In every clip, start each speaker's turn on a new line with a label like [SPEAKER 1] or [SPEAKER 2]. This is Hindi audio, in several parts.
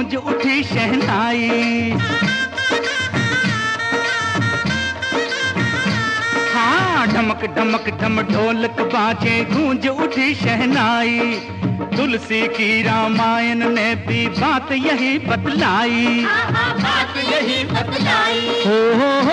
[SPEAKER 1] गूंज उठी शहनाई। हाँ, ढमक ढमक ढम ढोलक बाजे, गूंज उठी शहनाई। तुलसी की रामायण ने भी बात यही बतलाई।
[SPEAKER 2] बात यही बतलाई।
[SPEAKER 1] हो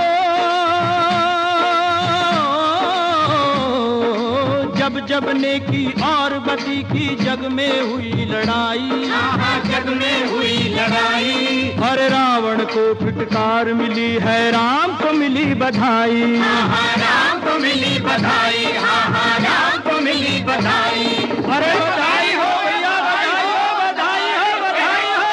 [SPEAKER 1] जब जब नेकी और बदी की जग में हुई लड़ाई।
[SPEAKER 2] जग में हुई लड़ाई।
[SPEAKER 1] अरे रावण को फिटकार मिली है, राम को मिली बधाई।
[SPEAKER 2] राम को मिली बधाई। राम को मिली बधाई।
[SPEAKER 1] अरे बधाई हो भैया, बधाई हो, बधाई हो, बधाई हो।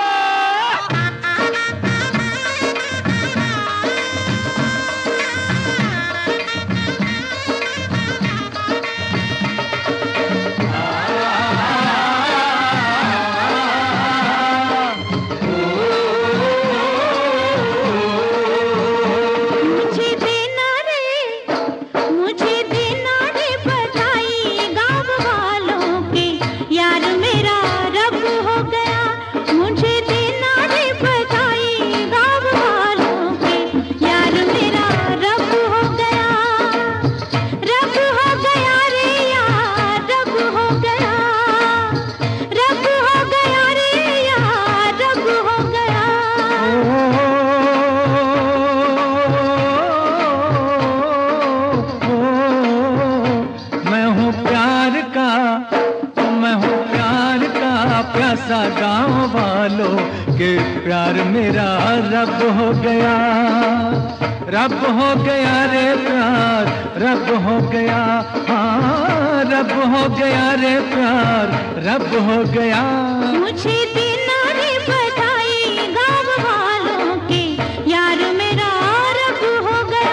[SPEAKER 1] प्यासा गाँव वालों के प्यार मेरा रब हो गया। रब हो गया रे प्यार, रब हो गया। हाँ, रब हो गया रे प्यार, रब हो गया।
[SPEAKER 3] मुझे देना रे बधाई गाँव वालों के, यार मेरा रब हो गया।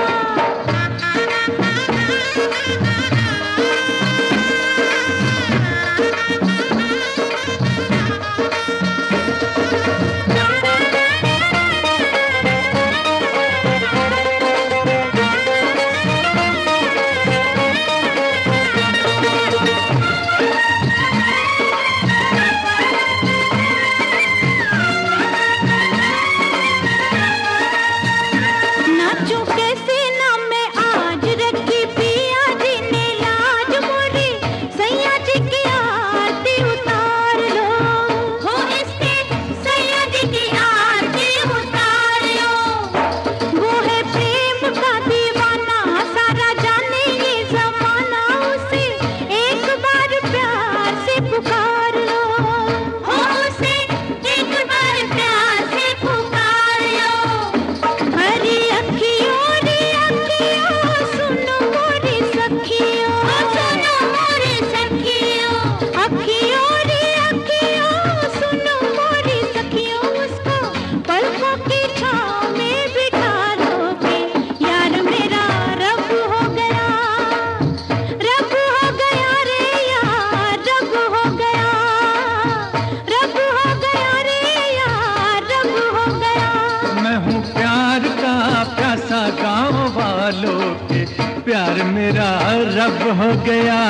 [SPEAKER 1] गाँव वालों के प्यार मेरा रब हो गया।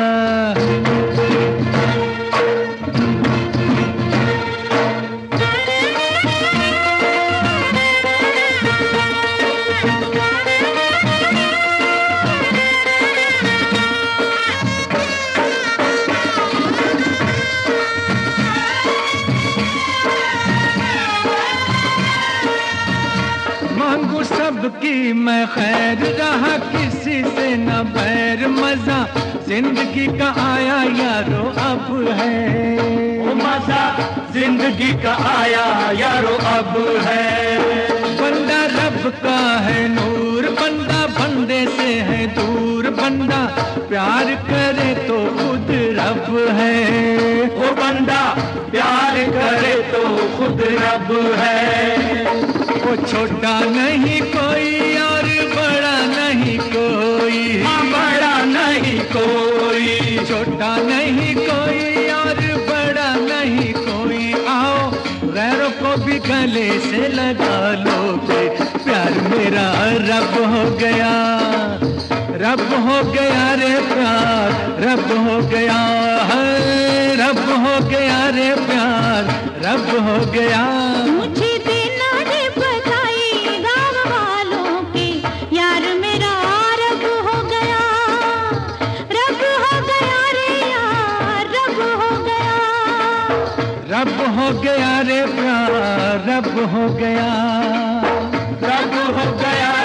[SPEAKER 1] मांगू सबकी मैं खैर, रहा किसी से न बैर, मजा जिंदगी का आया यारो अब है।
[SPEAKER 2] वो मजा जिंदगी का आया यारो अब है।
[SPEAKER 1] बंदा रब का है नूर, बंदा बंदे से है दूर, बंदा प्यार करे तो खुद रब है।
[SPEAKER 2] वो बंदा प्यार करे तो खुद रब है।
[SPEAKER 1] वो छोटा नहीं कोई और बड़ा नहीं कोई,
[SPEAKER 2] बड़ा नहीं कोई,
[SPEAKER 1] छोटा नहीं कोई और बड़ा नहीं कोई। आओ गैरों को भी गले से लगा लो, प्यार मेरा रब हो गया। रब हो गया रे प्यार, रब हो गया है, रब हो गया रे प्यार, रब हो गया।
[SPEAKER 3] मुझे देना रे बधाई गाँव वालों के, यार मेरा रब हो गया, रब हो गया रे यार, रब हो गया।
[SPEAKER 1] रब हो गया रे प्यार, रब हो गया,
[SPEAKER 2] रब हो गया